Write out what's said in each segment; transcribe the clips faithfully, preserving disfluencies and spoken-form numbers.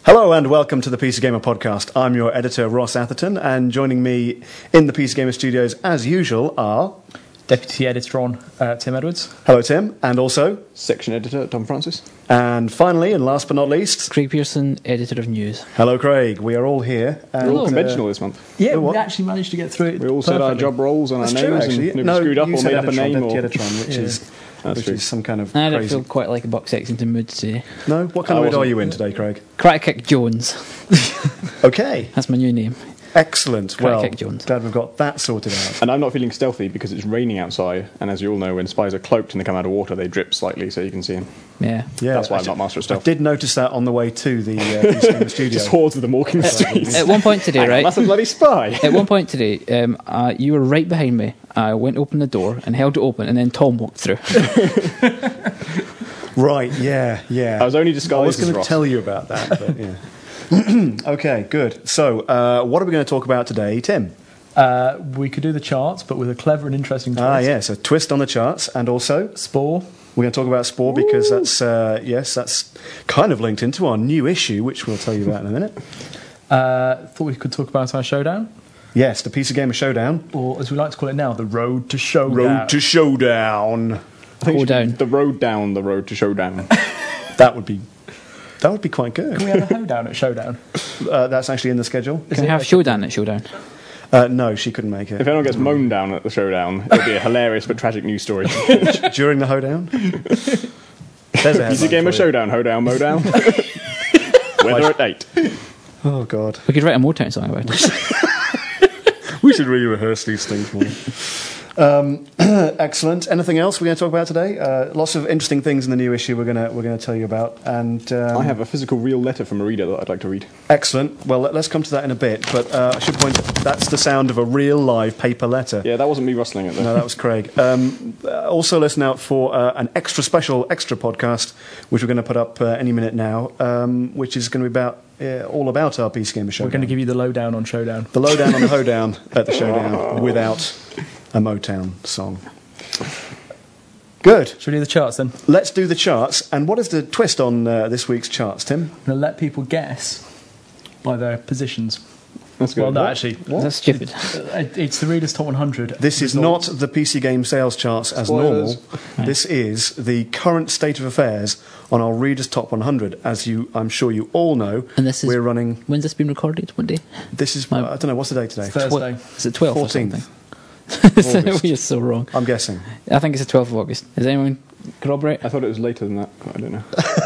Hello and welcome to the P C Gamer podcast. I'm your editor, Ross Atherton, and joining me in the P C Gamer studios, as usual, are... Deputy Editor on uh, Tim Edwards. Hello, Tim. And also... Section Editor, Tom Francis. And finally, and last but not least... Craig Pearson, Editor of News. Hello, Craig. We are all here. And, We're all conventional uh, this month. Yeah, we actually managed to get through it. We all said our job roles and our That's names true, actually. and no, screwed up or made up a name. Or... Editron, which yeah. is... That's which true. is some kind of I don't crazy... feel quite like a Buck Sexington mood today. No? What kind I of mood are wasn't- you in today, Craig? Crack Kick Jones. Okay. That's my new name. Excellent. Crack Well, Kick Jones. glad we've got that sorted out. And I'm not feeling stealthy because it's raining outside, and as you all know, when spies are cloaked and they come out of water, they drip slightly so you can see them. Yeah. Yeah, That's why I'm actually, not Master of I Stealth. did notice that on the way to the uh, P C Gamer studio. Just hordes of them walking the streets. At one point today, Hang on, right? that's a bloody spy. At one point today, um, uh, you were right behind me. I went to open the door and held it open, and then Tom walked through. Right, yeah, yeah. I was only I disguised was as going to Ross. tell you about that, but yeah. Okay, good. So, uh, what are we going to talk about today, Tim? Uh, we could do the charts, but with a clever and interesting twist. Ah, yes, a twist on the charts, and also Spore. we're going to talk about Spore because that's uh, yes, that's kind of linked into our new issue, which we'll tell you about in a minute. Uh, thought we could talk about our showdown, Yes, the P C Gamer Showdown. or as we like to call it now, the Road to Showdown. Road to Showdown. I think Go it should down. be The road down, the road to showdown. That would be that would be quite Can good. we have a hoedown at Showdown? Uh, that's actually in the schedule. Can we it have like- Showdown at Showdown? Uh, no, she couldn't make If it anyone gets moaned down at the showdown, it'll be a hilarious but tragic news story. during the hoedown. There's a P C headline Gamer for you. showdown, hoedown, mow-down. Weather at eight. Oh God. We could write a Motown song about it. We should really rehearse these things more. Um, excellent. Anything else we're going to talk about today? Uh, lots of interesting things in the new issue we're going to we're going to tell you about. And um, I have a physical real letter from a reader that I'd like to read. excellent. Well, let, let's come to that in a bit. But uh, I should point out that's the sound of a real live paper letter. Yeah, that wasn't me rustling it though. No, that was Craig. Um, uh, also, listen out for uh, an extra special extra podcast, which we're going to put up uh, any minute now, um, which is going to be about uh, all about our P C Gamer Showdown. We're going to give you the lowdown on Showdown. the lowdown on the hoedown at the showdown without a Motown song. Good. Should we do the charts then? Let's do the charts. And what is the twist on uh, this week's charts, Tim? I'm going to let people guess by their positions. That's good. Well, no, What? actually, That's stupid. uh, it's the Reader's Top one hundred. This is results. not the P C Game sales charts as Spoilers. normal. This is the current state of affairs on our Reader's Top one hundred. As you, I'm sure you all know, And this is- we're running. When's this been recorded? What day? This is. My- I don't know what's the date today. Thursday. Is it twelfth or fourteenth. something? August. We are so wrong. I'm guessing. I think it's the twelfth of August. Does anyone corroborate? I thought it was later than that. I don't know.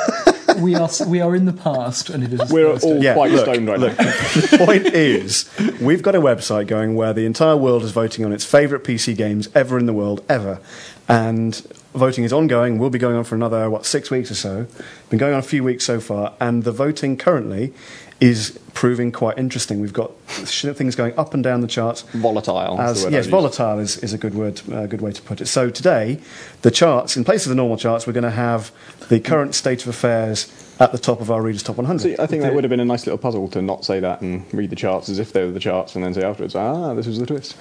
we are we are in the past, and it is. We're Thursday. all Yeah, quite look, stoned right look. now. The point is, we've got a website going where the entire world is voting on its favourite P C games ever in the world, ever. And voting is ongoing, will be going on for another, what, six weeks or so. Been going on a few weeks so far, and the voting currently is proving quite interesting. We've got sh- things going up and down the charts. Volatile. is As, the word yes, I'd use. volatile is, is a good word, a good way to put it. So today, the charts, in place of the normal charts, we're going to have the current state of affairs at the top of our Reader's Top one hundred. See, I think that would have been a nice little puzzle to not say that and read the charts as if they were the charts and then say afterwards, ah, this was the twist.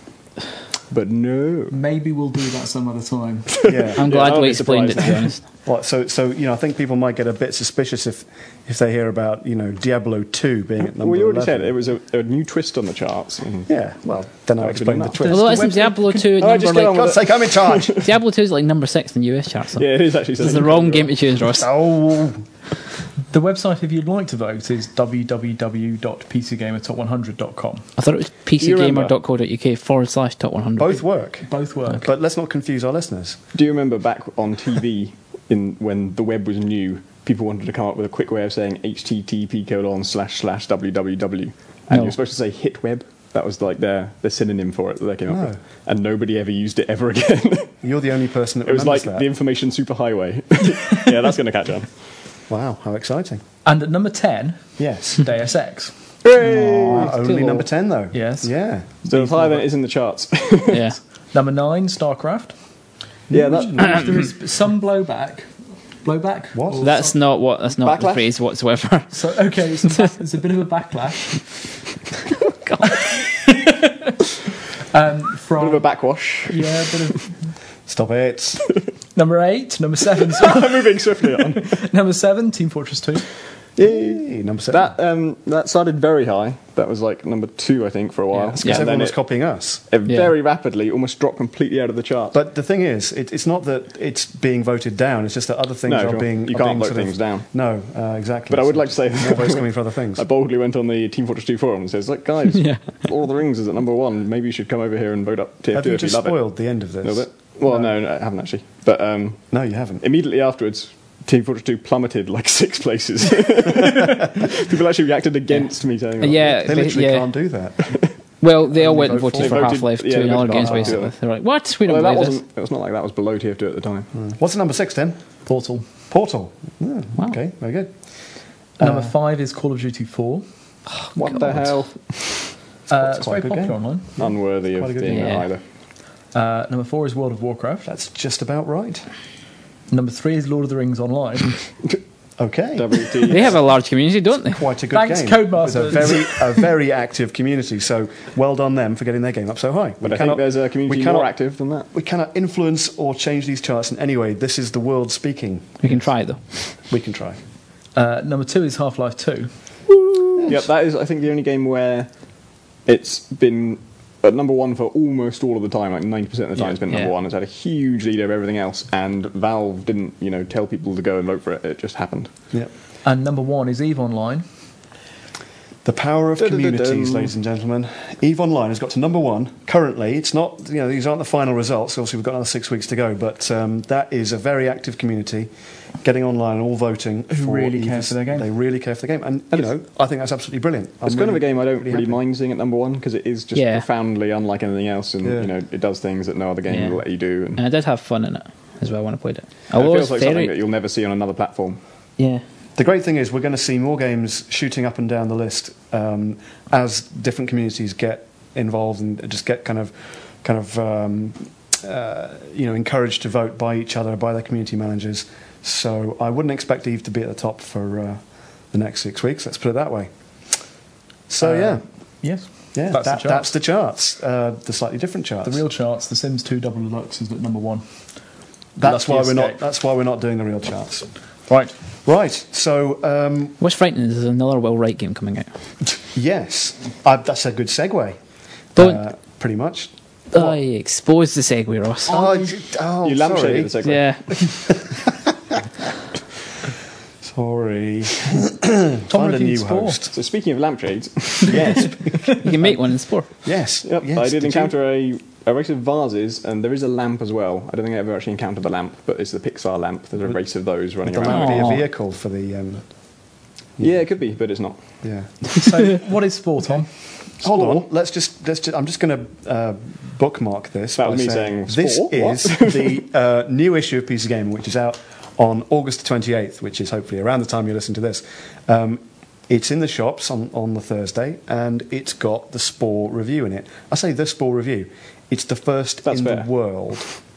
But no. Maybe we'll do that some other time. Yeah. I'm glad I'll we be explained it, to surprised. be honest. Well, so, so you know, I think people might get a bit suspicious if, if they hear about, you know, Diablo two being at number Well, you already eleven. said it was a, a new twist on the charts. And Yeah, well, then I'll That would explain be the enough. twist. Although the isn't website- Diablo two at Oh, just number get on like with God's sake, I'm in charge! Diablo two is like number six in the U S charts. yeah, it is actually. This is the wrong game to choose, Ross. Oh, The website, if you'd like to vote, is w w w dot p c gamer top one hundred dot com. I thought it was You remember? pcgamer.co.uk forward slash top one hundred. both work. Both work. But let's not confuse our listeners. Do you remember back on T V in when the web was new? People wanted to come up with a quick way of saying H T T P colon slash slash www, and No. you were supposed to say hit web. That was like their their synonym for it that they came No. up with, and nobody ever used it ever again. You're the only person that It was like remembers that. the information superhighway. Yeah, that's going to catch on. Wow, how exciting. And at number ten, Yes. Deus Ex. Wow, still- only number ten, though. Yes. Yeah. So higher than it is in the charts. Yeah. Number nine, StarCraft. Yeah, that, There is some blowback. Blowback? What? Or That's some- not what. That's not the Backlash? phrase whatsoever. So, okay, it's a, back, it's a bit of a backlash. um, from, bit of a backwash. yeah, a bit of... Stop it. Number eight, number seven, sorry. Moving swiftly on. Number seven, Team Fortress two. Yay, number seven. That um, that started very high. That was like number two, I think, for a while. Yeah. because And everyone then was it, copying us. it Yeah. very rapidly almost dropped completely out of the chart. But the thing is, it, it's not that it's being voted down. It's just that other things No, are sure. being. You are can't being vote sort of- things down. No, uh, exactly. But I would So like to say more votes coming for other things. I boldly went on the Team Fortress two forum and says, "Look, guys, Yeah. Lord of the Rings is at number one. Maybe you should come over here and vote up T F Have two you if you just love it." spoiled the end of A this? little bit. Well, no, no, I haven't actually. But um, No, you haven't. immediately afterwards, Team Fortress two plummeted like six places. People actually reacted against me saying that. Yeah, They but- literally yeah. can't do that. Well, they all Only went and vote voted for- for They voted- Half-Life yeah, two and they other voted games, for Half-Life basically. two. They're like, what? We don't Well, that believe this. wasn't. It was not like that was below T F two at the time. What's the number six then? Portal. Portal. Yeah, Wow. Okay, very good. Number five is Call of Duty four. What the hell? Uh, it's it's quite a very good popular game. online. Unworthy quite a of good being game. there Yeah. either. Uh, number four is World of Warcraft. That's just about right. Number three is Lord of the Rings Online. Okay. W T. They have a large community, don't they? Quite a good Thanks, game. Codemasters. It's a very, a very active community. So well done them for getting their game up so high. But We I cannot- think there's a community we cannot, more active than that. We cannot influence or change these charts in any way. This is the world speaking. We can try, though. We can try. Uh, number two is Half-Life two. Yep, that is, I think, the only game where it's been at number one for almost all of the time, like ninety percent of the time Yeah. it's been number Yeah. one. It's had a huge lead over everything else, and Valve didn't, you know, tell people to go and vote for it. It just happened. Yeah. And number one is EVE Online. The power of Dun-dun-dun-dun. communities, ladies and gentlemen. EVE Online has got to number one currently. It's not, you know, these aren't the final results. Obviously, we've got another six weeks to go, but um, that is a very active community, getting online and all voting. Who for really EVE. care for their game. They really care for the game, and you know, I think that's absolutely brilliant. I'm It's kind of a really- game I don't really, happy. mind seeing at number one because it is just Yeah. profoundly unlike anything else, and Yeah. you know, it does things that no other game Yeah. will let you do. And And I did have fun in it as well when I played it. it Although feels it's like very, something that you'll never see on another platform. yeah. The great thing is we're going to see more games shooting up and down the list um, as different communities get involved and just get kind of, kind of, um, uh, you know, encouraged to vote by each other, by their community managers. So I wouldn't expect Eve to be at the top for uh, the next six weeks. Let's put it that way. So Uh, yeah, Yes. yeah, That's that, the charts. that's the charts, uh, the slightly different charts. The real charts, The Sims two Double Deluxe is at number one. that's Lucky why we're not. escape. That's why we're not doing the real charts. Right. Right. So um, What's frightening is there's another Will Wright game coming out. yes, uh, that's a good segue. Don't- Uh, pretty much. I exposed the segue, Ross. Oh, you, oh you sorry. lampshaded the segue. Yeah. Sorry. Tom Find a reviewed new Spore. host. So speaking of lampshades, Yes. You can make one in Spore. yes. yep, yes. I did, you? encounter a, a race of vases, and there is a lamp as well. I don't think I ever actually encountered the lamp, but it's the Pixar lamp. There's a race of those running The around. lamp be Aw. a vehicle for the. Um, Yeah, it could be, but it's not. yeah. So, what is Spore, Tom? Hold on. Let's just. Let's just I'm just going to uh, bookmark this. That by was me saying, this "Sport? is What?" the uh, new issue of P C Gamer, which is out on August twenty-eighth, which is hopefully around the time you listen to this. Um, it's in the shops on, on the Thursday, and it's got the Spore review in it. I say the Spore review. It's the first That's in fair. the world.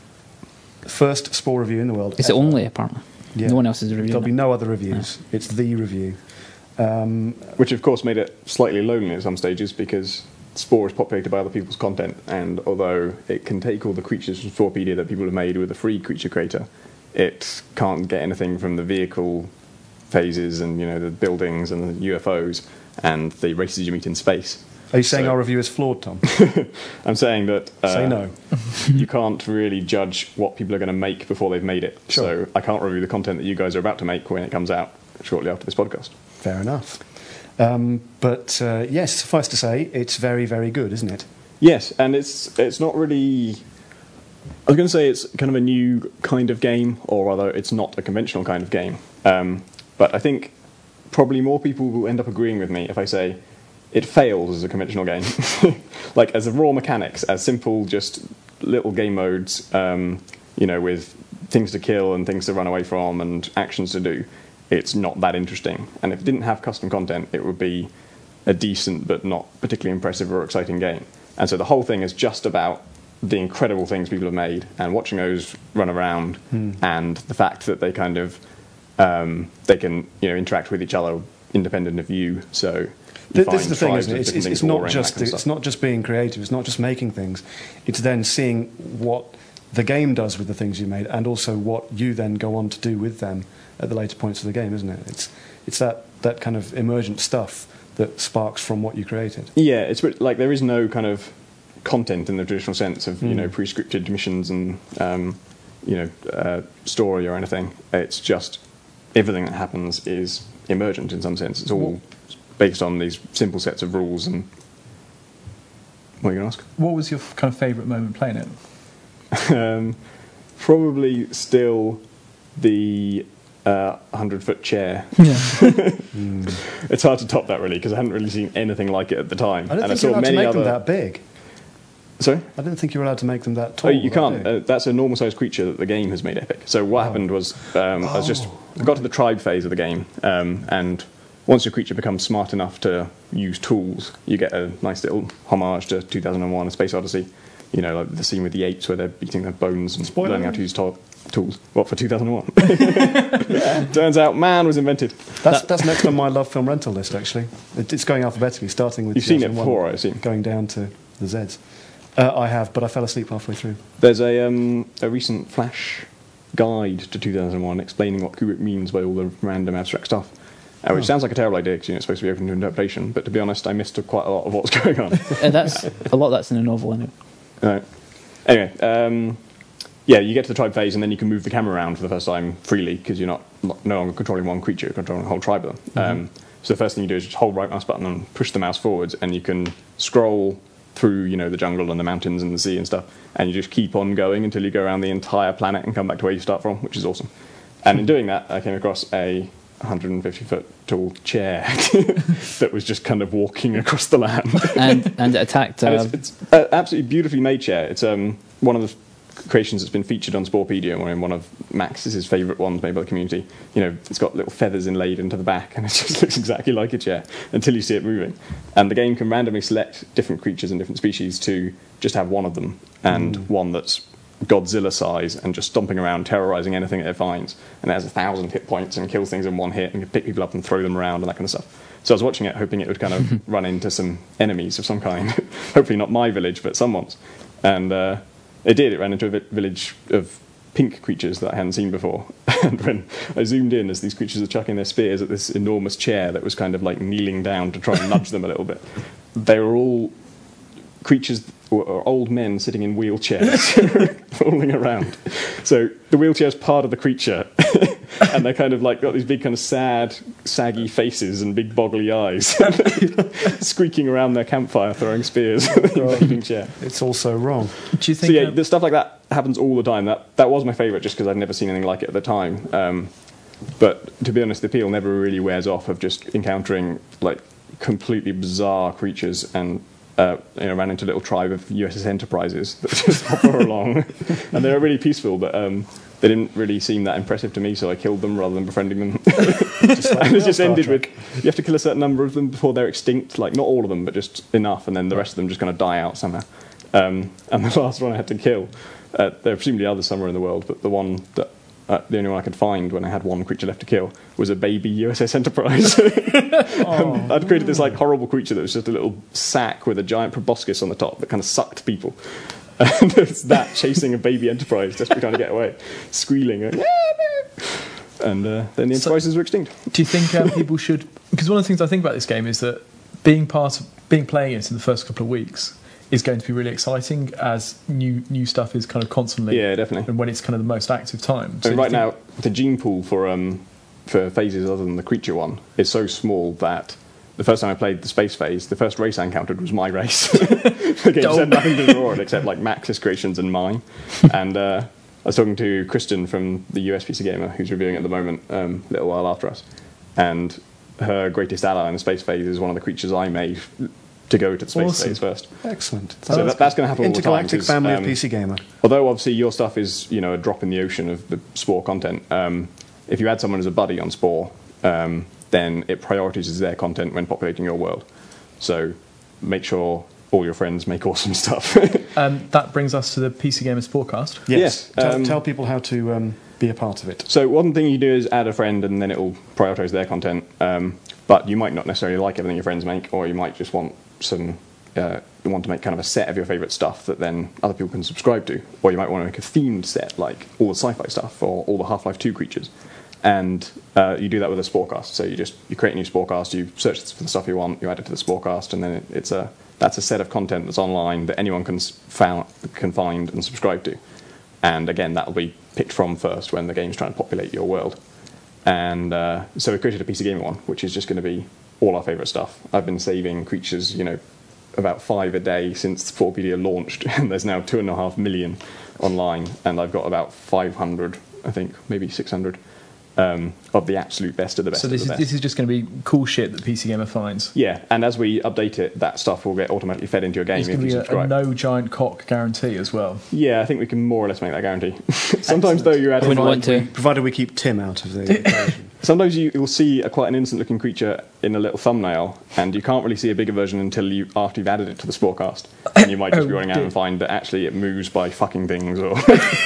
First Spore review in the world. It's the ever. only, apparently. Yeah. No one else is reviewing There'll be it. no other reviews. It's the review. Um, Which, of course, made it slightly lonely at some stages because Spore is populated by other people's content, and although it can take all the creatures from Sporepedia that people have made with a free creature creator, it can't get anything from the vehicle phases and you know the buildings and the U F Os and the races you meet in space. are you saying So- our review is flawed, Tom? I'm saying that uh, Say no. you can't really judge what people are going to make before they've made it. Sure. So I can't review the content that you guys are about to make when it comes out shortly after this podcast. Fair enough. Um, but uh, yes, suffice to say, it's very, very good, isn't it? Yes, and it's it's not really. I was going to say it's kind of a new kind of game, or rather, it's not a conventional kind of game. Um, but I think probably more people will end up agreeing with me if I say it fails as a conventional game. Like as a raw mechanics, as simple, just little game modes, um, you know, with things to kill and things to run away from and actions to do. It's not that interesting. And if it didn't have custom content, it would be a decent but not particularly impressive or exciting game. And so the whole thing is just about the incredible things people have made and watching those run around and the fact that they kind of um, they can you know interact with each other independent of you. So you Th- find this is the thing, tribes isn't it? of It's, different it's, things it's not warring and that just kind of it's stuff. not just being creative. It's not just making things. It's then seeing what the game does with the things you made, and also what you then go on to do with them at the later points of the game, isn't it? It's it's that that kind of emergent stuff that sparks from what you created. Yeah, it's a bit like there is no kind of content in the traditional sense of you Mm. know pre-scripted missions and um, you know uh, story or anything. It's just everything that happens is emergent in some sense. It's all based on these simple sets of rules. And what are you going to ask? What was your f- kind of favourite moment playing it? um, probably still the uh, hundred-foot chair. Yeah. It's hard to top that really because I hadn't really seen anything like it at the time. I don't and think I saw you're allowed to many make other. them that big. Sorry. I didn't think you were allowed to make them that tall. Oh, you or that can't. big. Uh, that's a normal-sized creature that the game has made epic. So what happened was, um, I was just Oh. I got to the tribe phase of the game, um, and once your creature becomes smart enough to use tools, you get a nice little homage to two thousand one: A Space Odyssey. You know, like the scene with the apes where they're beating their bones and Spoiler. learning how to use to- tools. What, for two thousand one? Turns out man was invented. That's, that's next on my love film rental list, actually. It, it's going alphabetically, starting with You've seen it two thousand one, before, I assume. going down to the Zs. Uh, I have, but I fell asleep halfway through. There's a um, a recent Flash guide to two thousand one explaining what Kubrick means by all the random abstract stuff, uh, which Oh. sounds like a terrible idea because you know, it's supposed to be open to interpretation. But to be honest, I missed quite a lot of what was going on. Uh, that's a lot. That's in a novel, anyway. Right. Anyway, um, yeah, you get to the tribe phase and then you can move the camera around for the first time freely because you're not no longer controlling one creature, you're controlling a whole tribe of them. Um, so the first thing you do is just hold right mouse button and push the mouse forwards, and you can scroll through, you know, the jungle and the mountains and the sea and stuff, and you just keep on going until you go around the entire planet and come back to where you start from, which is awesome. And in doing that, I came across a one hundred fifty foot tall chair that was just kind of walking across the land. And and it attacked. And Uh, it's, it's an absolutely beautifully made chair. It's um, one of the creations that's been featured on Sporepedia, or in one of Max's favourite ones made by the community. You know, it's got little feathers inlaid into the back, and it just looks exactly like a chair until you see it moving. And the game can randomly select different creatures and different species to just have one of them, and Mm. one that's Godzilla size and just stomping around, terrorising anything it finds. And it has a thousand hit points and kills things in one hit and can pick people up and throw them around and that kind of stuff. So I was watching it, hoping it would kind of run into some enemies of some kind. Hopefully not my village, but someone's. And uh, it did. It ran into a vi- village of pink creatures that I hadn't seen before. And when I zoomed in, as these creatures are chucking their spears at this enormous chair that was kind of like kneeling down to try and nudge them a little bit, they were all creatures or, or old men sitting in wheelchairs falling around. So the wheelchair's part of the creature, and they're kind of like got these big kind of sad, saggy faces and big boggly eyes, squeaking around their campfire, throwing spears at the invading chair. It's all so wrong. Do you So think? yeah, uh, the stuff like that happens all the time. That that was my favourite, just because I'd never seen anything like it at the time. Um, but to be honest, the appeal never really wears off of just encountering like completely bizarre creatures, and uh, you know, ran into a little tribe of U S S Enterprises that just hover along, and they were really peaceful, but um, they didn't really seem that impressive to me, so I killed them rather than befriending them. Just like And it just Star ended Trek. with you have to kill a certain number of them before they're extinct. Like not all of them, but just enough, and then the rest of them just kind of die out somehow. Um, and the last one I had to kill, uh, there are presumably others somewhere in the world, but the one that uh, the only one I could find when I had one creature left to kill was a baby U S S Enterprise. Um, I'd created this like horrible creature that was just a little sack with a giant proboscis on the top that kind of sucked people. And there's that chasing a baby Enterprise, desperately trying to get away, squealing. Going, "Yeah, no." And uh, then the So- Enterprises were extinct. Do you think um, people should? Because one of the things I think about this game is that being part of being playing it in the first couple of weeks is going to be really exciting, as new new stuff is kind of constantly. Yeah, definitely. And when it's kind of the most active time. I mean, do right you think- now, the gene pool for um, for phases other than the creature one is so small that the first time I played the space phase, the first race I encountered was my race. The game Dope. said nothing to draw on except like Max's creations and mine. And uh, I was talking to Kristen from the U S P C Gamer, who's reviewing at the moment, um, a little while after us. And her greatest ally in the space phase is one of the creatures I made to go to the space Awesome. phase first. Excellent. So that, that's going to happen all the time. Intergalactic 'cause, family um, of P C Gamer. Although obviously your stuff is, you know, a drop in the ocean of the Spore content, um, if you add someone as a buddy on Spore, um, then it prioritizes their content when populating your world. So make sure all your friends make awesome stuff. Um, that brings us to the P C Gamer Sportcast. Yes. yes, Tell, um, tell people how to um, be a part of it. So one thing you do is add a friend, and then it will prioritize their content. Um, but you might not necessarily like everything your friends make, or you might just want some. Uh, you want to make kind of a set of your favourite stuff that then other people can subscribe to, or you might want to make a themed set, like all the sci-fi stuff or all the Half-Life two creatures. and uh, you do that with a Sporecast. So you just you create a new Sporecast, you search for the stuff you want, you add it to the Sporecast, and then it, it's a that's a set of content that's online that anyone can s- found, can find and subscribe to. And again, that will be picked from first when the game's trying to populate your world. And uh, so we created a P C Gamer one, which is just going to be all our favourite stuff. I've been saving creatures, you know, about five a day since Fourpedia launched, and there's now two and a half million online, and I've got about five hundred, I think, maybe six hundred, um, of the absolute best of the best So of this the is best. this is just going to be cool shit that P C Gamer finds. Yeah, and as we update it, that stuff will get automatically fed into your game It's if going you to be a, a subscribe. no giant cock guarantee as well. Yeah, I think we can more or less make that guarantee. Sometimes, though, you add I wouldn't want to. Provided we keep Tim out of the equation. Sometimes you, you'll see a quite an innocent-looking creature in a little thumbnail, and you can't really see a bigger version until you after you've added it to the Sporecast. And you might just Oh, be running out dear. and find that actually it moves by fucking things, or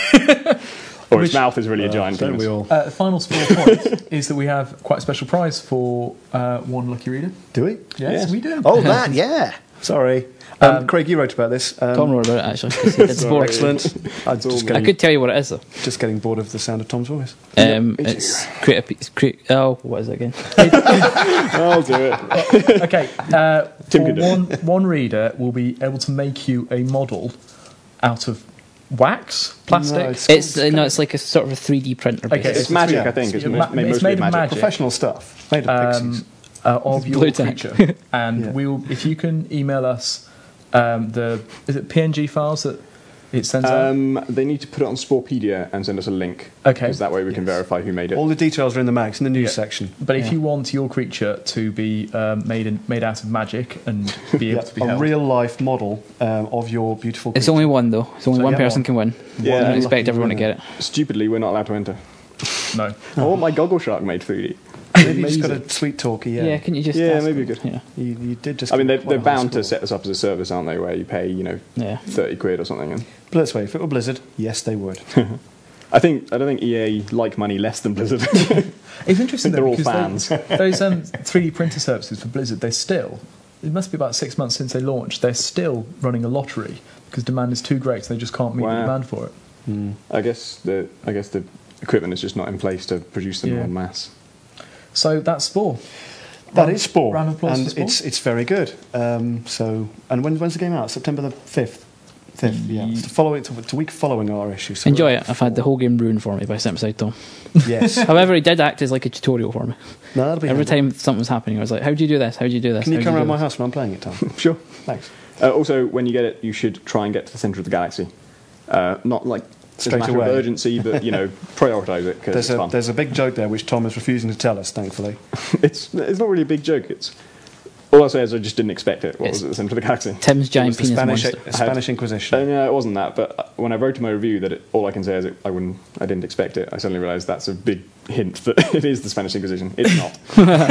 or its mouth is really a giant Don't penis. we all? Uh, the final small point is that we have quite a special prize for uh, one lucky reader. Do we? Yes, Yes. we do. Oh, that, yeah. Sorry. Um, Craig, you wrote about this. Um, Tom wrote about it actually. 'cause he did Sorry. sports. Excellent. I'm all just me. I getting, could tell you what it is though. just getting bored of the sound of Tom's voice. Um, me too. it's create a piece. Create. Oh, what is it again? I'll do it. Okay, uh, Tim for can do one, one reader will be able to make you a model out of wax, plastic. No, it's- It's uh, no, it's like a sort of a three D printer. Okay, basically. It's magic, yeah. I think. It's, It's mo- ma- made it's mostly made of of magic. magic. Professional stuff. Made of pixies. um, uh, of your Blue tack. creature, and Yeah. we will. If you can email us um, the is it P N G files that it sends out. Um, they need to put it on Sporepedia and send us a link. Okay. Because that way we can verify who made it. All the details are in the mags, in the news Yeah. section. But if Yeah. you want your creature to be um, made in, made out of magic and be able Yeah, to be a held, real life model um, of your beautiful creature. It's only one though. It's only So one yeah, person one. can win. Yeah. I don't expect Lucky everyone to winner. get it. Stupidly, we're not allowed to enter. no. I want my Goggle Shark made three D. Maybe you just got a sweet talkie, yeah. Yeah, can you just? Yeah, ask maybe them? you could. Yeah. You, you did just. I mean, they're, get quite they're a high bound to score. set this up as a service, aren't they? Where you pay, you know, Yeah. thirty quid or something. And But let's wait, if it were Blizzard, yes, they would. I think I don't think E A like money less than Blizzard. It's interesting They're though all because fans. they, those um, three D printer services for Blizzard, they're still. It must be about six months since they launched. They're still running a lottery because demand is too great. So they just can't meet the Wow. demand for it. I guess the I guess the equipment is just not in place to produce them Yeah. en masse. So that's Spore. That Round- is Spore, round of applause and for Spore. it's it's very good. Um, so, and when, when's the game out? September the fifth. Fifth, yeah. It's the following, it's the week following our issue. So Enjoy we're- it. I've had the whole game ruined for me by Simside Tom. Yes. However, he did act as like a tutorial for me. No, that'll be Every handy. time something was happening, I was like, "How do you do this? How do you do this?" Can you How do come do around my this?" house when I'm playing it, Tom? Sure. Thanks. Uh, also, when you get it, you should try and get to the centre of the galaxy. Uh, not like as a Straight matter away. of urgency, but you know, prioritise it because There's it's a fun. there's a big joke there which Tom is refusing to tell us, thankfully. It's it's not really a big joke. It's all I'll say is I just didn't expect it. What It's- was at the centre of the galaxy? Tim's It giant was the penis Spanish, monster. Spanish Uh, Inquisition. no, it wasn't that. But when I wrote in my review that it, all I can say is it, I wouldn't, I didn't expect it. I suddenly realised that's a big hint that it is the Spanish Inquisition. It's not.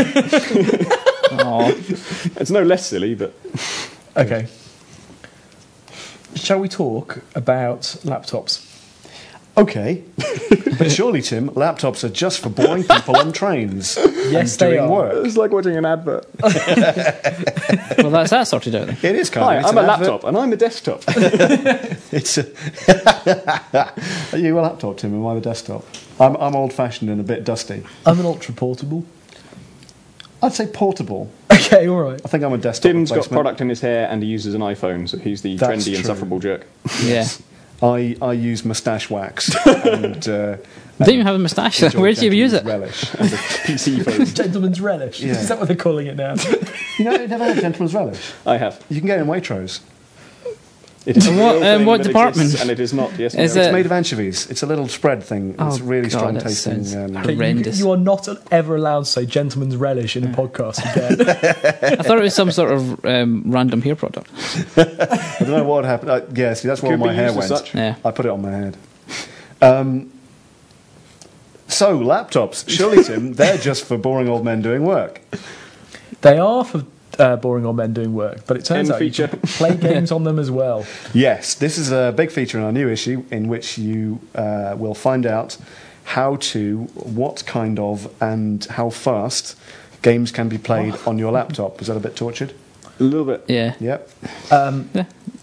Aw. It's no less silly, but Okay. Shall we talk about laptops? Okay, but surely, Tim, laptops are just for boring people on trains. Yes, and they doing are. work. it's like watching an advert. Well, that's that sorted out then. It is kind Hi, of. It's I'm a an advert. laptop and I'm a desktop. It's a Are you a laptop, Tim? Am I the desktop? I'm, I'm old-fashioned and a bit dusty. I'm an ultra portable. I'd say portable. Okay, all right. I think I'm a desktop Tim's got replacement. product in his hair and he uses an iPhone, so he's the That's trendy, true. insufferable jerk. Yeah. I, I use moustache wax. and, uh, I don't even have a moustache. enjoy Where did you use it? gentleman's Relish. P C phone. Gentleman's relish. Yeah. Is that what they're calling it now? You know, you never had gentleman's relish. I have. You can get it in Waitrose. It is a What, real um, thing what that department? exists, and it is not. Yes, Is no. it- It's made of anchovies. It's a little spread thing. It's Oh, really God, strong that tasting. sounds Um, Okay, you, horrendous. you are not ever allowed to say gentleman's relish in a podcast again. I thought it was some sort of um, random hair product. I don't know what happened. Uh, yeah, see, that's where Could all be my hair used as went. such. Yeah. I put it on my head. Um, so, laptops. Surely, Tim, they're just for boring old men doing work. They are for uh, boring old men doing work, but it turns End out you feature. can play games on them as well. Yes, this is a big feature in our new issue in which you uh, will find out how to, what kind of, and how fast games can be played on your laptop. Was that a bit tortured? A little bit. Yeah. Yep. Um, Yeah.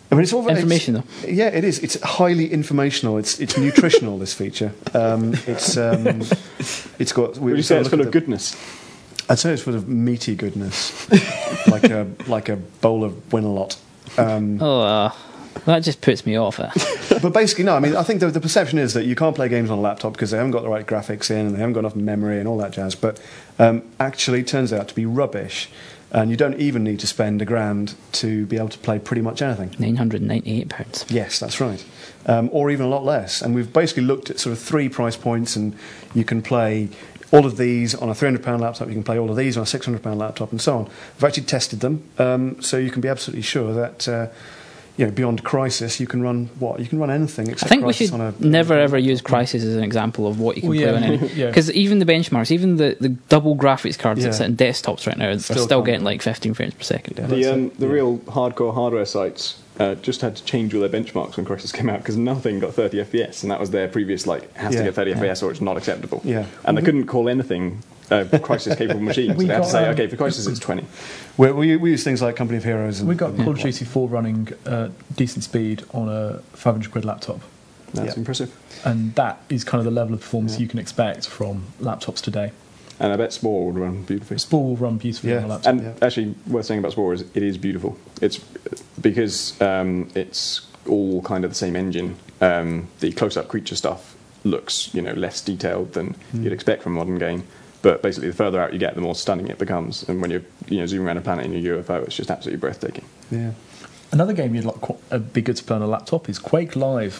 I mean, it's all Information, it's, though. Yeah, it is. It's highly informational. It's it's nutritional. This feature. Um, it's um, it's got. Would you say it's full of goodness? I'd say it's full of meaty goodness, like a like a bowl of Winalot. Um, Oh, uh, that just puts me off. It. but basically, no. I mean, I think the, the perception is that you can't play games on a laptop because they haven't got the right graphics in and they haven't got enough memory and all that jazz. But um, actually, it turns out to be rubbish. And you don't even need to spend a grand to be able to play pretty much anything. nine hundred ninety-eight pounds. Yes, that's right. Um, or even a lot less. And we've basically looked at sort of three price points, and you can play all of these on a three hundred pound laptop, you can play all of these on a six hundred pound laptop, and so on. We've actually tested them, um, so you can be absolutely sure that uh, you know, beyond Crysis, you can run what? You can run anything except I think Crysis we should on a... never ever use Crysis as an example of what you can Well, play yeah. on any. Yeah. Because even the benchmarks, even the, the double graphics cards Yeah. that sit in desktops right now, are Still still can't. getting like fifteen frames per second. Yeah. The That's um, it, the yeah. real hardcore hardware sites uh, just had to change all their benchmarks when Crysis came out because nothing got thirty F P S, and that was their previous like it has Yeah. to get thirty F P S or it's not acceptable. Yeah. And they couldn't call anything uh, Crysis capable machines. So We they had to got, say, um, okay, for Crysis it's twenty. We, we, we use things like Company of Heroes. And, We got and Call of Duty four running uh, decent speed on a five hundred quid laptop, That's Yeah. impressive. and that is kind of the level of performance Yeah. you can expect from laptops today. And I bet Spore would run beautifully. Spore will run beautifully Yeah. on a laptop. And Yeah. actually, worth saying about Spore is it is beautiful. It's because um, it's all kind of the same engine. Um, the close-up creature stuff looks, you know, less detailed than Mm. you'd expect from a modern game. But basically, the further out you get, the more stunning it becomes. And when you're, you know, zooming around a planet in your U F O, it's just absolutely breathtaking. Yeah. Another game you'd like qu- uh, be good to play on a laptop is Quake Live.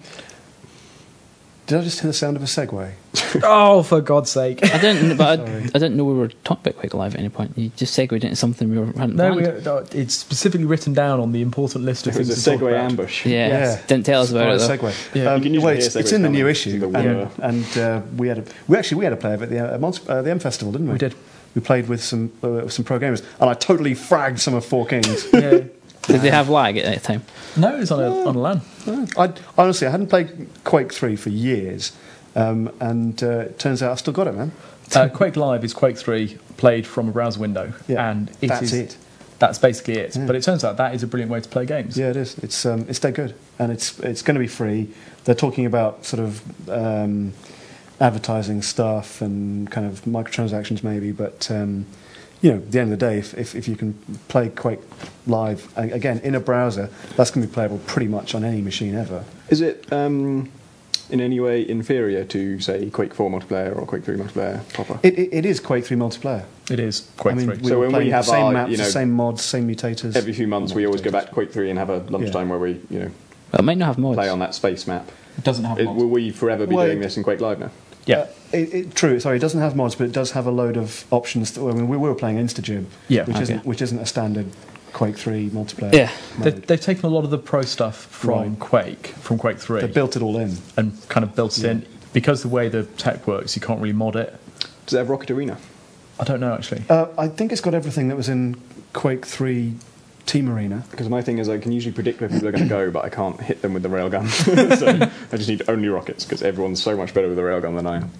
Did I just hear the sound of a Segway? Oh, for God's sake! I didn't, but I, Sorry. I didn't know we were talking about Quake Live at any point. You just segued into something we were, hadn't No, we, planned. uh, it's specifically written down on the important list of It was things a to talk Segway about. ambush. Yeah, Yeah. didn't tell us about Oh, it though. Segway. Yeah. You can usually well, hear it's, it's Segways in the new coming, issue, the and, whir. and uh, we had a, we actually we had a play of it at the uh, Mons- uh, the M Festival, didn't we? We did. We played with some uh, with some pro gamers, and I totally fragged some of Four Kings. Yeah. Did they have lag at that time? No, it's on a on a LAN. I honestly I hadn't played Quake three for years, um, and uh, it turns out I've still got it, man. Uh, Quake Live is Quake three played from a browser window, Yeah, and it that's is- it. That's basically it. Yeah. But it turns out that is a brilliant way to play games. Yeah, it is. It's um, it's dead good, and it's it's going to be free. They're talking about sort of um, advertising stuff and kind of microtransactions maybe, but um, you know, at the end of the day, if, if if you can play Quake Live a- again in a browser, that's going to be playable pretty much on any machine ever. Is it um, in any way inferior to, say, Quake four multiplayer or Quake three multiplayer proper? It, it, it is Quake three multiplayer. It is Quake I mean, three. we So were when we playing have the same our, maps, you know, the same mods, same mutators. Every few months, we always go back to Quake three and have a lunchtime where we, you know, Well, it might not have mods. play on that space map. It doesn't have It, mods. will we forever be Well, doing this in Quake Live now? Yeah. Uh, it, it, true. Sorry, it doesn't have mods, but it does have a load of options. That, I mean, we were playing InstaGib, Yeah, which okay. isn't which isn't a standard Quake three multiplayer. Yeah. They've, mode. they've taken a lot of the pro stuff from Right. Quake, from Quake three, They built it all in. and kind of built it in. Because the way the tech works, you can't really mod it. Does it have Rocket Arena? I don't know, actually. Uh, I think it's got everything that was in Quake three Team Arena. Because my thing is I can usually predict where people are going to go, but I can't hit them with the railgun. So I just need only rockets, because everyone's so much better with the railgun than I am.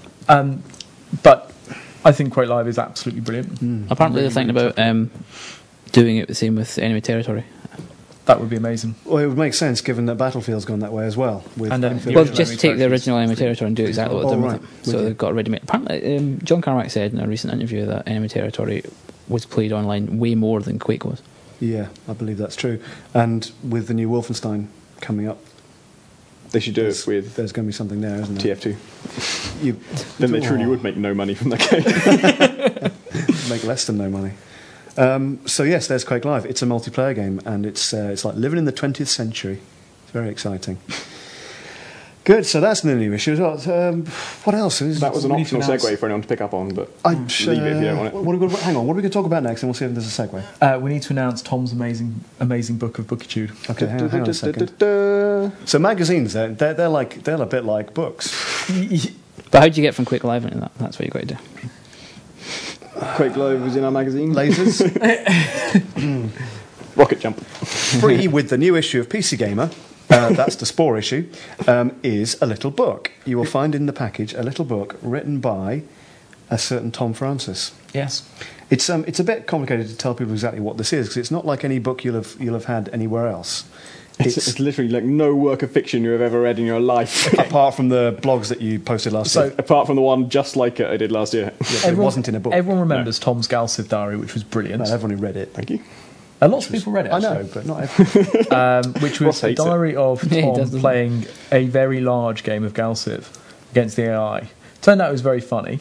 Um, but I think Quake Live is absolutely brilliant. Apparently, Really, they're thinking really about um, doing it the same with Enemy Territory. That would be amazing. Well, it would make sense given that Battlefield's gone that way as well. With And then Battlefield. the Well, original just Enemy take the Territory original is Enemy free. Territory and do exactly what Oh, they're doing right. with it. So With you. they've got a ready-made. Apparently, um, John Carmack said in a recent interview that Enemy Territory was played online way more than Quake was. Yeah, I believe that's true. And with the new Wolfenstein coming up, They should do there's, it with there's going to be something there, isn't T there? F two. You Then they truly Oh. would make no money from that game. make less than no money. Um, so yes, there's Quake Live. It's a multiplayer game, and it's uh, it's like living in the twentieth century. It's very exciting. Good. So that's the new issue as well. Um, what else? Is, That was an We need to optional announce- segue for anyone to pick up on, but I'm leave it if you don't want it. What are we gonna, hang on. What are we going to talk about next? And we'll see if there's a segue. Uh, we need to announce Tom's amazing, amazing book of Bookitude. Okay, hang on, hang on a second. Da-da-da-da-da. So magazines, they're, they're, they're like they're a bit like books. But how'd you get from Quake Live into that? That's what you got to do. Quake Live was in our magazine. Lasers, Rocket Jump. free with the new issue of P C Gamer. Uh, that's the Spore issue. Um, is a little book. You will find in the package a little book written by a certain Tom Francis. Yes. It's um, it's a bit complicated to tell people exactly what this is because it's not like any book you'll have you'll have had anywhere else. It's, It's, it's literally like no work of fiction you have ever read in your life, apart from the blogs that you posted last So- year. apart from the one just like it I did last year. Yeah, it wasn't in a book. Everyone remembers Tom's Galciv diary, which was brilliant. Well, everyone who read it. Thank you. A lot of people read it, I actually. know, but not everyone. um, which was Ross a hates it. diary of Yeah, he Tom does, doesn't he? playing a very large game of Galciv against the A I. Turned out it was very funny.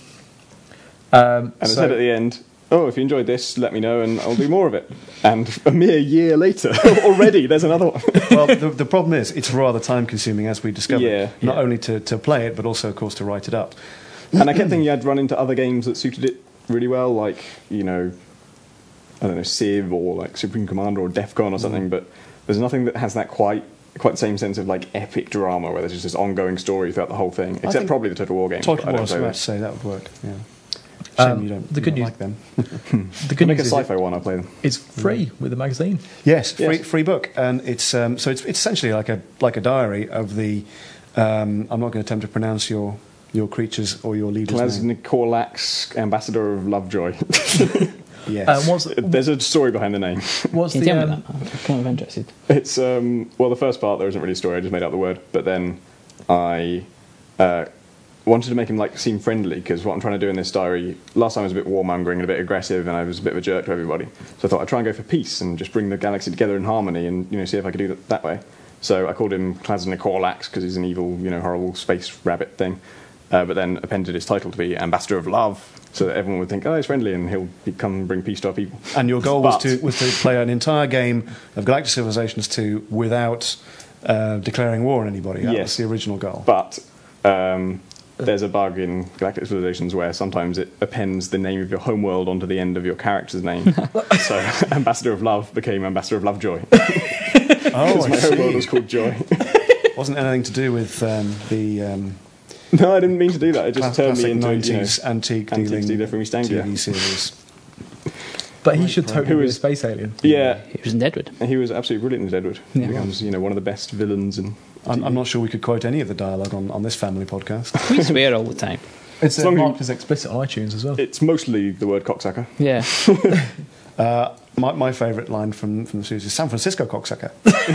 Um, And it so- said at the end, oh, if you enjoyed this, let me know and I'll do more of it. And a mere year later, already, there's another one. Well, the, the problem is it's rather time consuming, as we discovered. Yeah, Not yeah. only to, to play it, but also, of course, to write it up. And I kept thinking I'd run into other games that suited it really well, like, you know, I don't know, Civ or like Supreme Commander or DEFCON or something, but there's nothing that has that quite quite the same sense of like epic drama where there's just this ongoing story throughout the whole thing, except think probably the Total War games. Total but I War, I don't was play about those. to say that would work. Yeah. Shame Um, you don't, the you good don't news- like them. the good Make a news is sci-fi one, I'll play them. it's free with the magazine. Yes, free, Yes. free book, and it's um, so it's, it's essentially like a like a diary of the. Um, I'm not going to attempt to pronounce your your creatures or your leaders' name. Klasnikorlax, Ambassador of Lovejoy. Yes. Uh, what's There's a story behind the name. what's Can you the tell me um, that? I'm kind of interested. It's um, well, the first part there isn't really a story. I just made up the word, but then I uh, wanted to make him like seem friendly because what I'm trying to do in this diary last time I was a bit warmongering and a bit aggressive, and I was a bit of a jerk to everybody. So I thought I'd try and go for peace and just bring the galaxy together in harmony, and you know see if I could do that that way. So I called him Klasnikorlax because he's an evil, you know, horrible space rabbit thing. Uh, but then appended his title to be Ambassador of Love, so that everyone would think, oh, he's friendly and he'll be- come and bring peace to our people. And your goal was But- to was to play an entire game of Galactic Civilizations two without uh, declaring war on anybody. That Yes. was the original goal. But um, there's a bug in Galactic Civilizations where sometimes it appends the name of your homeworld onto the end of your character's name. So Ambassador of Love became Ambassador of Lovejoy. Oh, Because I my homeworld was see. called Joy. Wasn't anything to do with um, the um, No, I didn't mean to do that. It just cla- turned me classic into nineties you know, antique antique dealing dealer from East Anglia. T V series. But he should totally Who be a is- space alien. Yeah, He was in Deadwood. he was absolutely brilliant in Deadwood. Yeah. He becomes you know one of the best villains and. I'm, I'm not sure we could quote any of the dialogue on, on this family podcast. We swear all the time. It's As uh, long as you- marked as explicit on iTunes as well. It's mostly the word cocksucker. Yeah. Uh, my my favourite line from, from the series is San Francisco cocksucker,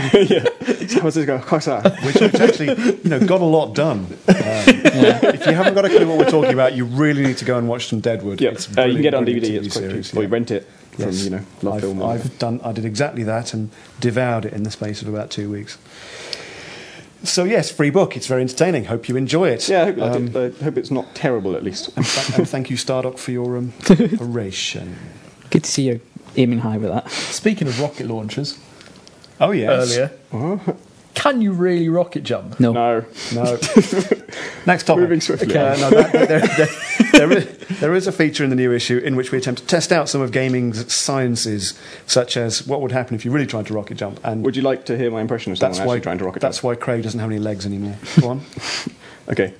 San Francisco cocksucker. which, which actually you know got a lot done. Um, If you haven't got a clue what we're talking about, you really need to go and watch some Deadwood. Yeah, It's a uh, you can get it on D V brilliant D. T V It's quite series, cheap. Or you yeah. rent it from Yes. you know Love I've, Film. or- I've done. I did exactly that and devoured it in the space of about two weeks. So yes, free book. It's very entertaining. Hope you enjoy it. Yeah, I hope, you liked Um, it. I hope it's not terrible at least. and, th- and thank you, Stardock, for your um, operation. Good to see you're aiming high with that. Speaking of rocket launchers, Oh yes. earlier, can you really rocket jump? No. No. No. Next topic. Moving swiftly. Uh, no, that, that- there, there, there, is, there is a feature in the new issue in which we attempt to test out some of gaming's sciences, such as what would happen if you really tried to rocket jump. And Would you like to hear my impression of someone that's actually why trying to rocket that's jump? why Craig doesn't have any legs anymore. Go on. Okay.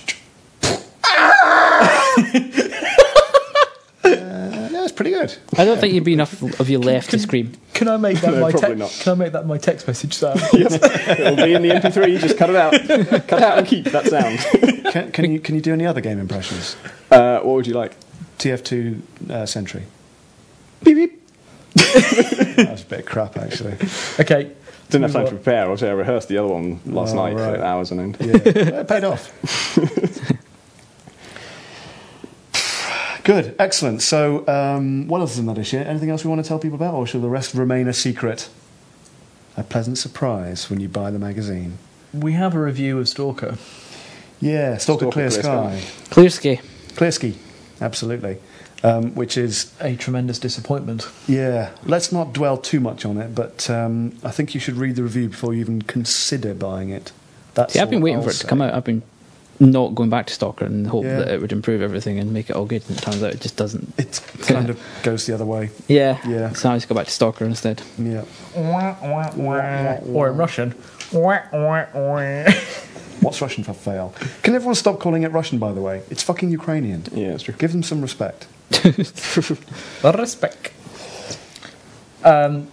Uh, no, it's pretty good. I don't think you'd be enough of your left to Can- scream. Can I make that No, my probably te- not. Can I make that my text message sound? It'll be in the M P three. Just cut it out. Cut it out and keep that sound. Can, can you can you do any other game impressions? Uh, what would you like? T F two uh, Sentry. Beep beep. That was a bit of crap, actually. Okay. Didn't have time to prepare. Obviously, I rehearsed the other one last Oh, night right. for hours on end. Yeah, it paid off. Good, excellent. So, um, what else is in that issue? Anything else we want to tell people about, or shall the rest remain a secret? A pleasant surprise when you buy the magazine. We have a review of Stalker. Yeah, Stalker, Stalker Clear Clear Sky. Sky. Clear ski. Clear Ski, absolutely. Um, which is, A tremendous disappointment. yeah, let's not dwell too much on it, but um, I think you should read the review before you even consider buying it. That's See, I've been all waiting I'll for it to say. come out. I've been not going back to Stalker in the hope Yeah. that it would improve everything and make it all good. And it turns out it just doesn't. It kind of goes the other way. Yeah. Yeah. So I just go back to Stalker instead. Yeah. Or in Russian. What's Russian for fail? Can everyone stop calling it Russian, by the way? It's fucking Ukrainian. Yeah, that's true. Give them some respect. Respect. Um,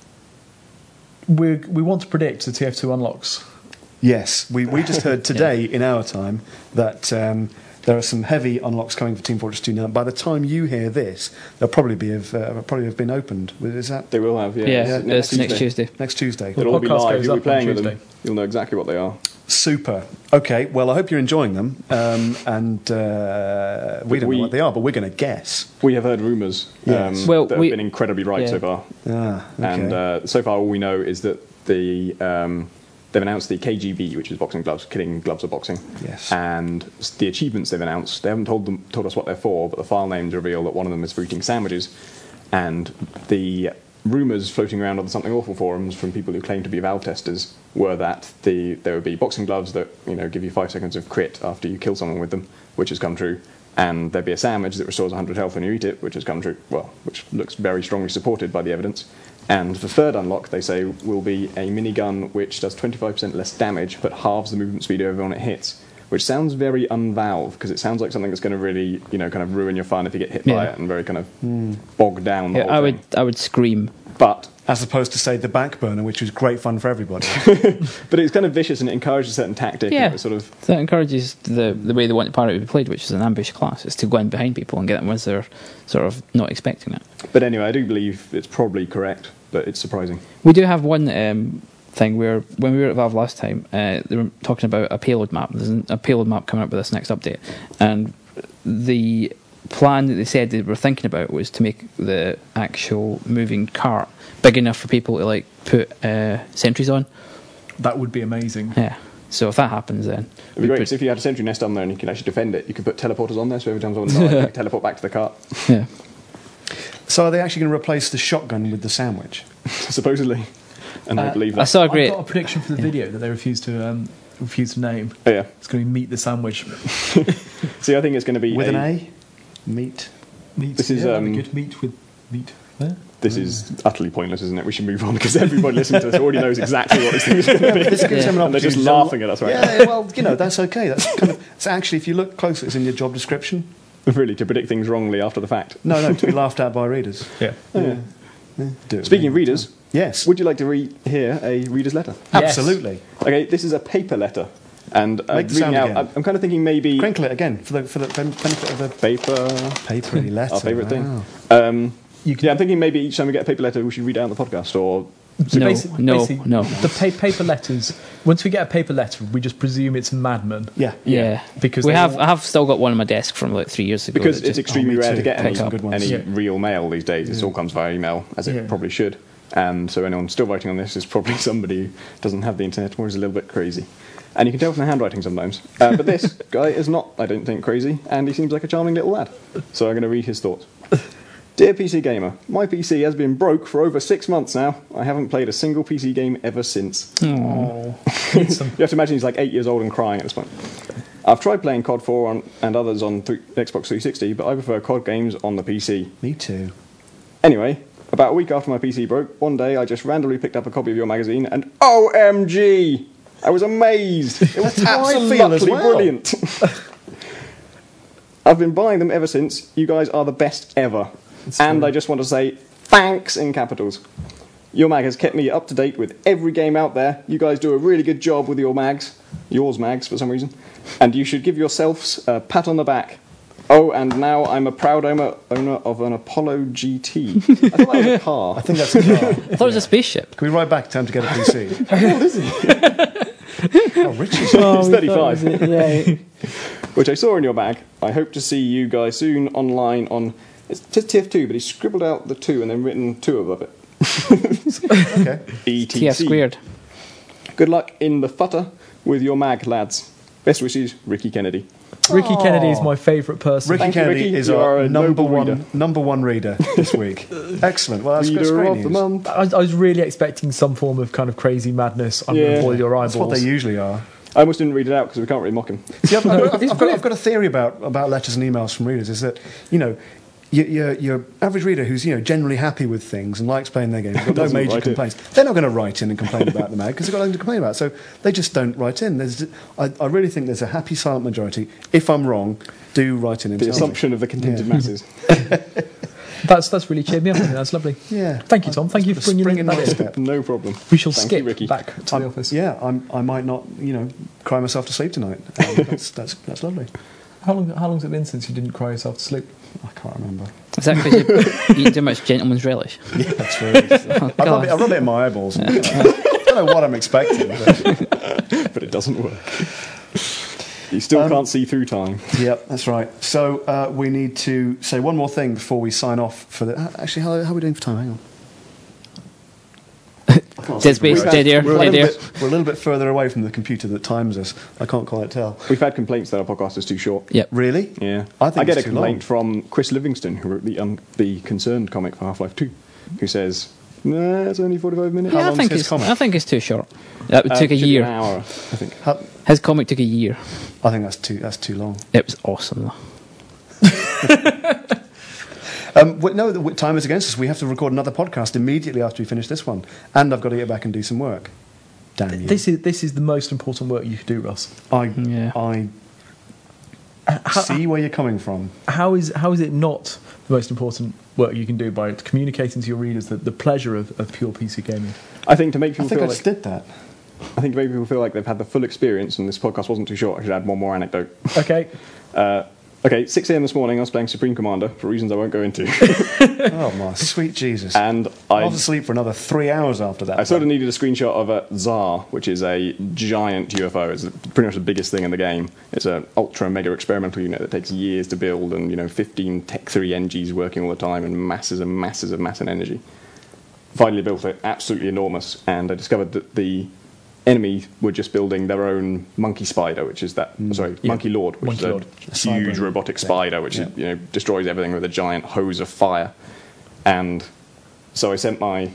we we want to predict the T F two unlocks. Yes, we, we just heard today in our time that um, there are some heavy unlocks coming for Team Fortress two now. By the time you hear this, they'll probably be have, uh, probably have been opened. Is that They will have, yeah. Yeah, It's it's next Tuesday. next Tuesday? They'll all be podcast live. goes You'll be up on playing with them. Tuesday. You'll know exactly what they are. Super. Okay, well, I hope you're enjoying them. Um, and uh, we don't we- know what they are, but we're going to guess. We have heard rumours Yes. um, Well, that we- have been incredibly right yeah. so far. Ah, okay. And uh, so far, all we know is that the um, they've announced the K G B, which is boxing gloves, kidding gloves of boxing. Yes. And s- the achievements they've announced, they haven't told them told us what they're for, but the file names reveal that one of them is for eating sandwiches. And the rumours floating around on the Something Awful forums from people who claim to be Valve testers were that the there would be boxing gloves that you know give you five seconds of crit after you kill someone with them, which has come true. And there'd be a sandwich that restores one hundred health when you eat it, which has come true. Well, which looks very strongly supported by the evidence. And the third unlock, they say, will be a minigun which does twenty-five percent less damage but halves the movement speed of everyone it hits, which sounds very un-Valve because it sounds like something that's going to really, you know, kind of ruin your fun if you get hit by Yeah. it and very kind of bog down the Yeah, whole I thing. would I would scream. But As opposed to, say, the back burner, which was great fun for everybody. but it's kind of vicious and it encourages a certain tactic. Yeah. And it sort of That encourages the the way they want the pirate to be played, which is an ambush class. It's to go in behind people and get them once they're sort of not expecting it. But anyway, I do believe it's probably correct, but it's surprising. We do have one um, thing where when we were at Valve last time, uh, they were talking about a payload map. There's a payload map coming up with this next update, and the plan that they said they were thinking about was to make the actual moving cart big enough for people to like put uh, sentries on. That would be amazing. Yeah. So if that happens, then It'd be we great put- 'cause if you had a sentry nest on there and you can actually defend it, you could put teleporters on there, so every time someone dies, you can teleport back to the cart. yeah. So are they actually going to replace the shotgun with the sandwich? Supposedly. And I Uh, believe I that. saw a I've great. got a prediction for the video that they refuse to um, refuse to name. Oh, yeah. It's going to be Meet the Sandwich. See, I think it's going to be With a, an A? Meat? Meet, This is, yeah, that'd be um, good. Meet with meet. There. This is utterly pointless, isn't it? We should move on because everybody listening to this already knows exactly what this thing is going to be. This gives them an And they're just opportunity to- laughing at us right Yeah, well, you know, that's okay. That's kind of. It's actually, if you look closer, it's in your job description. now. Really, to predict things wrongly after the fact. No, no, to be laughed at by readers. Yeah. Yeah. Do it. Speaking of readers, Yes. would you like to read here a reader's letter? Yes. Absolutely. Okay, this is a paper letter. And uh, Make the reading sound out, again. I'm, I'm kind of thinking maybe Crinkle it again for the, for the ben- benefit of the paper. papery letter. Our favourite Wow. thing. Um, You can- yeah, I'm thinking maybe each time we get a paper letter, we should read it out on the podcast, or No, Basi- no, basically, no. The pa- paper letters. Once we get a paper letter, we just presume it's a madman. Yeah. Yeah, Because we they have. all- I have still got one on my desk from like three years ago. because that it's just- extremely oh, me rare too. to get any, Some good ones. any Yeah. real mail these days. It all comes via email, as it Yeah. probably should. And so anyone still writing on this is probably somebody who doesn't have the internet or is a little bit crazy. And you can tell from the handwriting sometimes. Uh, but this guy is not, I don't think, crazy, and he seems like a charming little lad. So I'm going to read his thoughts. Dear P C Gamer, my P C has been broke for over six months now. I haven't played a single P C game ever since. Oh. You have to imagine he's like eight years old and crying at this point. I've tried playing C O D four on, and others on th- Xbox three sixty, but I prefer C O D games on the P C. Me too. Anyway, about a week after my P C broke, one day I just randomly picked up a copy of your magazine, and O M G! I was amazed. It was That's how I feel as absolutely well. brilliant. I've been buying them ever since. You guys are the best ever. And I just want to say thanks in capitals. Your mag has kept me up to date with every game out there. You guys do a really good job with your mags. Yours mags, for some reason. And you should give yourselves a pat on the back. Oh, and now I'm a proud owner, owner of an Apollo G T. I thought that was a car. I think that's a car. I thought it was a spaceship. Can we write back? Time to get a P C. How old is he? Oh, Richard. He's thirty-five. Yeah. Which I saw in your bag. I hope to see you guys soon online on... It's T F two, but he's scribbled out the two and then written two above it. Okay. E T C. T F squared. Good luck in the futter with your mag, lads. Best wishes, Ricky Kennedy. Ricky Kennedy is my favourite person. Ricky Thank you, Kennedy Ricky. is You are our a number noble one reader. number one reader this week. Excellent. Well, that's, that's Reader great of news. the month. I, I was really expecting some form of kind of crazy madness. I'm going Yeah. to boil your eyeballs. That's what they usually are. I almost didn't read it out because we can't really mock him. See, I've, I've, I've, It's I've, got, brilliant. I've got a theory about, about letters and emails from readers. Is that you know. Your, your, your average reader who's you know generally happy with things and likes playing their games, got no Doesn't major write it. complaints. They're not going to write in and complain about the mag because they've got nothing to complain about. So they just don't write in. There's, I, I really think there's a happy silent majority. If I'm wrong, do write in. And The tell me. assumption of the contented masses. That's that's really cheered me up. I think that's lovely. Yeah. Thank you, Tom. Thank you for Spring bringing in that my in. step. No problem. We shall Thank skip you, Ricky. back to I'm- the office. Yeah, I'm, I might not, you know, cry myself to sleep tonight. Um, that's, that's, that's lovely. How long? How long's it been since you didn't cry yourself to sleep? I can't remember. Is that because you eat too much gentleman's relish? Yeah, that's really. I rub, it, I rub it in my eyeballs. And, uh, I don't know what I'm expecting. But, But it doesn't work. You still Um, can't see through time. yep, that's right. So uh, we need to say one more thing before we sign off for the. uh, Actually, how, how are we doing for time? Hang on. Dead space, dead air, We're a, dead little air. bit, we're a little bit further away from the computer that times us. I can't quite tell. We've had complaints that our podcast is too short. Yep. Really? Yeah, I think get it's a too complaint long. from Chris Livingston, who wrote the um, the Concerned comic for Half-Life Two, who says, "Nah, it's only forty-five minutes." Yeah, I long's think his it's. comic? I think it's too short. That Uh, took a should be year. an hour, I think. How, His comic took a year. I think that's too. That's too long. It was awesome though. Um, w- no, the w- time is against us. We have to record another podcast immediately after we finish this one, and I've got to get back and do some work. Damn you! This is this is the most important work you could do, Russ. I Yeah. I How, see where you're coming from. how is how is it not the most important work you can do by communicating to your readers the, the pleasure of, of pure P C gaming? I think to make I people think I feel just like did that. I think to make people feel like they've had the full experience, and this podcast wasn't too short. I should add one more anecdote. Okay, Uh, okay, six a.m. this morning, I was playing Supreme Commander for reasons I won't go into, Oh my sweet Jesus! and I I was asleep for another three hours after that. I sort of needed a screenshot of a Tsar, which is a giant U F O. It's pretty much the biggest thing in the game. It's an ultra mega experimental unit that takes years to build, and you know, fifteen Tech three N Gs working all the time, and masses and masses of mass and energy. Finally built it, absolutely enormous, and I discovered that the enemy were just building their own monkey spider, which is that sorry, Yeah. monkey lord, which Monkey is a Lord. huge Cyber robotic thing. spider, which Yeah. is, you know, destroys everything with a giant hose of fire. And so I sent my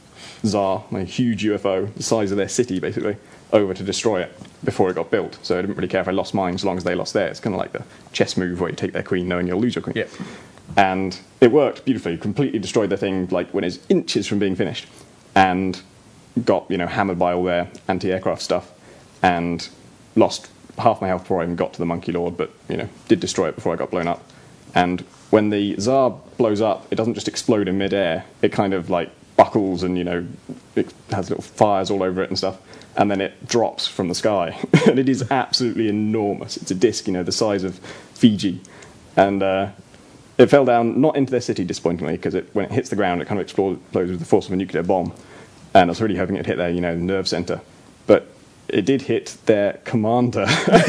Tsar, my huge U F O, the size of their city basically, over to destroy it before it got built. So I didn't really care if I lost mine, so long as they lost theirs. It's kind of like the chess move where you take their queen knowing you'll lose your queen. Yep. And it worked beautifully. Completely destroyed the thing like when it's inches from being finished, and got you know hammered by all their anti-aircraft stuff, and lost half my health before I even got to the Monkey Lord. But you know did destroy it before I got blown up. And when the Tsar blows up, it doesn't just explode in midair. It kind of like buckles and you know it has little fires all over it and stuff. And then it drops from the sky, and it is absolutely enormous. It's a disc, you know, the size of Fiji, and uh, it fell down not into their city, disappointingly, because it, when it hits the ground, it kind of explodes with the force of a nuclear bomb. And I was really hoping it hit their, you know, nerve center, but it did hit their commander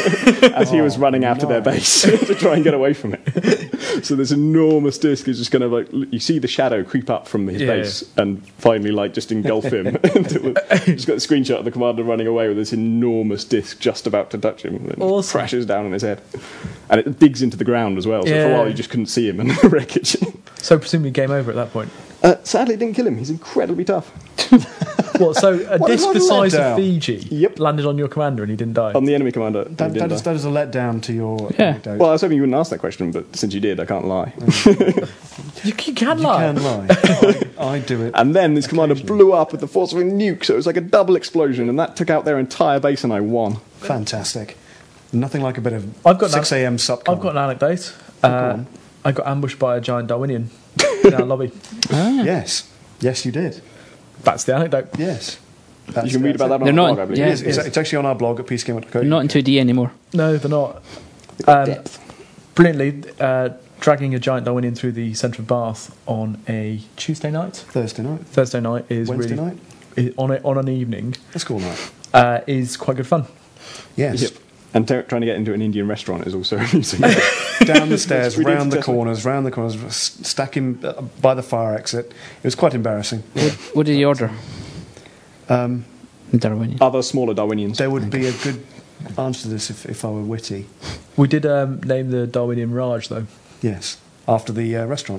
as he was Oh, running after their nice. base to try and get away from it. So this enormous disc is just kind of like you see the shadow creep up from his Yeah, base and finally like just engulf him. Until it- just got the screenshot of the commander running away with this enormous disc just about to touch him, and then Awesome. crashes down on his head, and it digs into the ground as well. So for Yeah. a while you just couldn't see him in the wreckage. so presumably game over at that point. Uh, sadly, it didn't kill him. He's incredibly tough. What? So a What a disc lot the of size letdown. of Fiji Yep. landed on your commander and he didn't die. On the enemy commander. he That, didn't that, die. is, that is a letdown to your Yeah. anecdote. Well, I was hoping you wouldn't ask that question, but since you did, I can't lie. you, you can you lie. can lie. I, I do it. And then this commander blew up with the force of a nuke, so it was like a double explosion, and that took out their entire base, and I won. Fantastic. Nothing like a bit of I've got six a.m. supcom. I've got an anecdote. go Uh, on. I got ambushed by a giant Darwinian in our lobby. Yes. Yes, you did. That's the anecdote. Yes. That's- You can read that's about that it. on They're our not- blog, I believe. yeah. It is. It's, it's actually on our blog at p c game dot co dot u k. Not in two D anymore. No, they're not. got Um, brilliantly, uh, dragging a giant Darwinian through the centre of Bath on a Tuesday night, Thursday night. Thursday night is Wednesday really night. i- on a, on an evening That's cool night. uh, is quite good fun. Yes. Yep. And t- trying to get into an Indian restaurant is also amusing. Down the stairs, really round the successful. corners, round the corners, s- stacking uh, by the fire exit. It was quite embarrassing. What, what did he order? Um, Darwinian. Other smaller Darwinians. there would be a good answer to this if, if I were witty. We did um, name the Darwinian Raj though. Yes. After the uh, restaurant,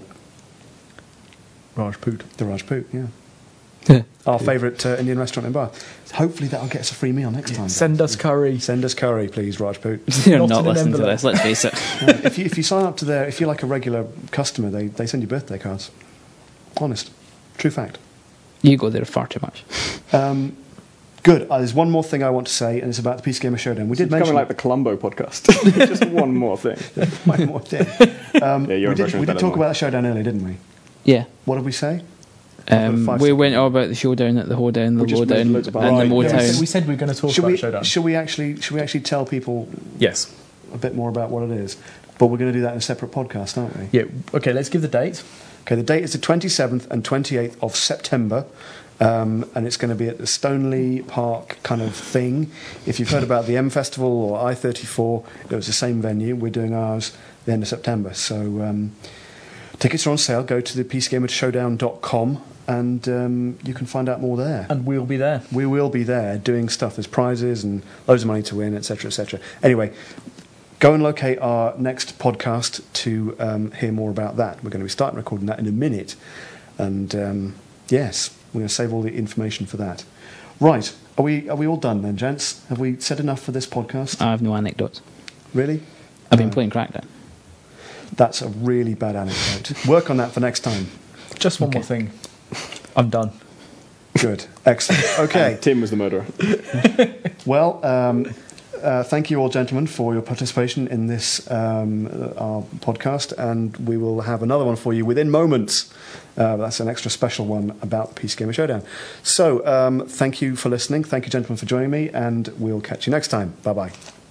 Rajput. the Rajput, yeah. Our favourite uh, Indian restaurant in Bath. Hopefully that'll get us a free meal next time. Send us curry. Send us curry, please, Rajput. You're Not not, in an listening to envelope. this, let's face it. Uh, if, you, if you sign up to their, if you're like a regular customer, they, they send you birthday cards. Honest. True fact. You go there far too much. Um, good. Uh, there's one more thing I want to say, and it's about the P C Gamer Showdown. We did It's mention becoming like the Columbo podcast. Just one more thing. one more thing. Um, Yeah, your we did, impression we was did better talk than about the Showdown earlier, didn't we? Yeah. What did we say? Um, five we seconds. went all about the showdown at the hoedown, the We just made lowdown, loads of and the Right, Yeah, we, said, we Motown. said we were going to talk Should about we, Showdown. should we actually should we actually tell people? Yes. a bit more about what it is. But we're going to do that in a separate podcast, aren't we? Yeah. Okay. Let's give the date. Okay, the date is the twenty-seventh and twenty-eighth of September, um, and it's going to be at the Stoneleigh Park kind of thing. If you've heard about the M Festival or I thirty-four, it was the same venue. We're doing ours at the end of September. So um, tickets are on sale. Go to the P C Gamer Showdown dot com and um, you can find out more there. And we'll be there. We will be there doing stuff. There's prizes and loads of money to win, et cetera, et cetera. Anyway, go and locate our next podcast to um, hear more about that. We're going to be starting recording that in a minute. And um, yes, we're going to save all the information for that. Right, are we are we all done then, gents? Have we said enough for this podcast? I have no anecdotes. Really? I've been Uh, playing Crackdown. That's a really bad anecdote. Work on that for next time. Just one Okay. more thing. I'm done. Good. Excellent. Okay. And Tim was the murderer. Well, um, uh, thank you all, gentlemen, for your participation in this um, uh, our podcast, and we will have another one for you within moments. Uh, that's an extra special one about the P C Gamer Showdown. So, um, thank you for listening. Thank you, gentlemen, for joining me, and we'll catch you next time. Bye-bye.